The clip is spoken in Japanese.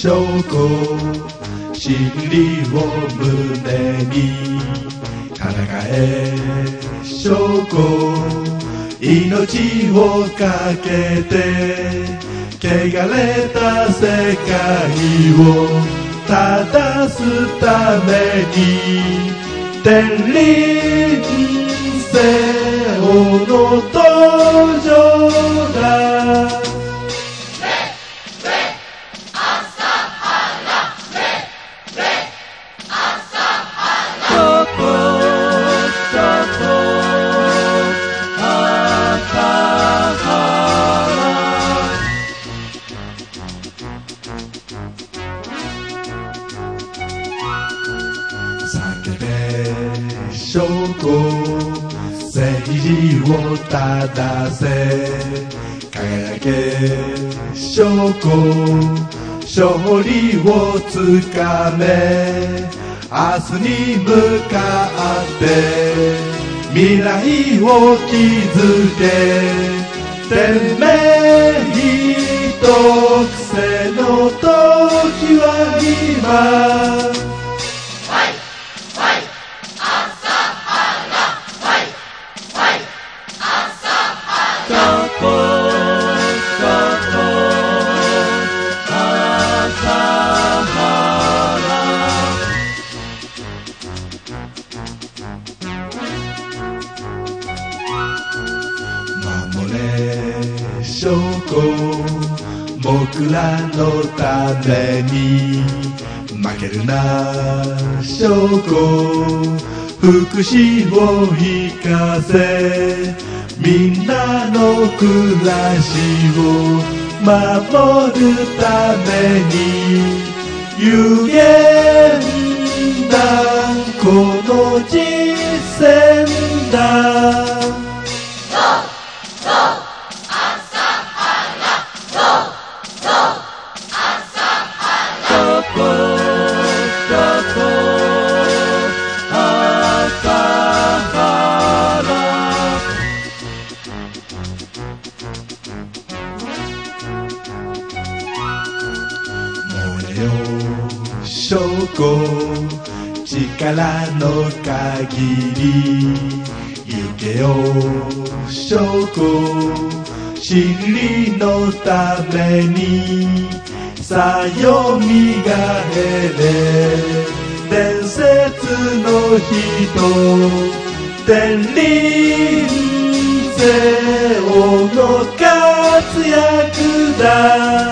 証拠真理を胸に戦え証拠命をかけて汚れた世界を正すために天輪聖王の登場だ。叫べ証拠正義を正せ輝け証拠勝利をつかめ明日に向かって未来を築け天命特性の時は今守れ証拠僕らのために負けるな証拠福祉を生かせみんなの暮らしを守るために有限だこの実践だ。証拠力の限り行けよ証拠真理のためにさよみがえれ伝説の人天輪聖王の活躍だ。